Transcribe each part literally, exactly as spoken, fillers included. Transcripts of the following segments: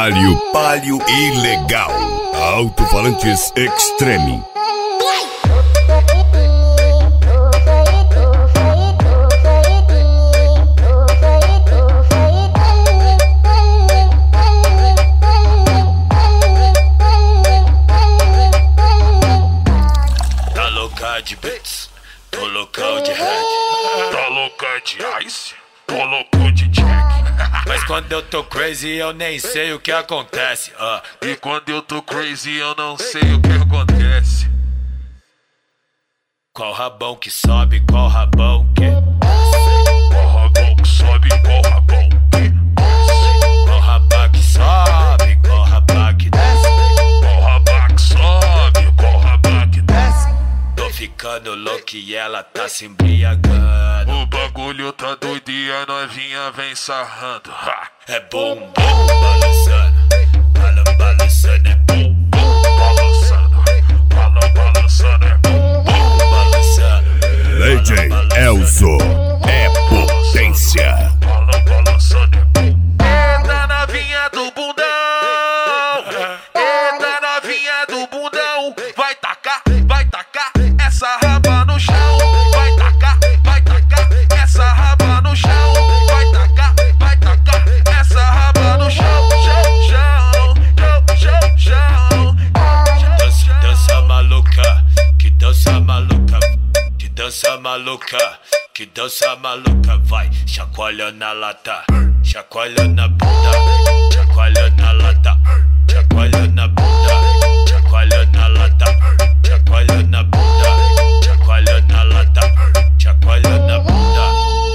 Palio, palio ilegal. Alto-falantes Extreme. Tá louca de beats, tô loucão de head. Tá louca de ice, tô louco de jack. Mas quando eu tô crazy eu nem sei o que acontece. uh. E quando eu tô crazy eu não sei o que acontece. Qual rabão que sobe, qual rabão que Qual rabão que sobe, qual rabão que desce. Qual rabá que sobe, qual rabá que desce. Qual rabá que sobe, qual rabá que desce. Tô ficando louco e ela tá se embriagando. O bagulho tá doido e a novinha vem sarrando. Ha! É bum bum balançando, balan balançando, é bum bum Balançando, balan balançando, é bum bum balançando. D J Elzo é potência. balan balançando, é bum. Eita novinha do bundão, eita novinha do bundão. Vai tacar, vai tacar essa raba no chão. Vai tacar, vai tacar essa raba no chão. Vai tacar, vai tacar essa raba no chão. Chão, chão, chão, chão, chão. Dança, dança maluca, que dança maluca, que dança maluca, que dança maluca. Vai, chacoalha na lata, chacoalha na bunda, chacoalha na lata, chacoalha na bunda, chacoalha na lata, chacoalha na bunda, chacoalha na lata, chacoalha na bunda.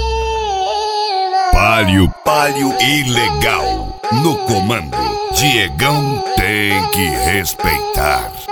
Palio, palio ilegal. No comando, Diegão tem que respeitar.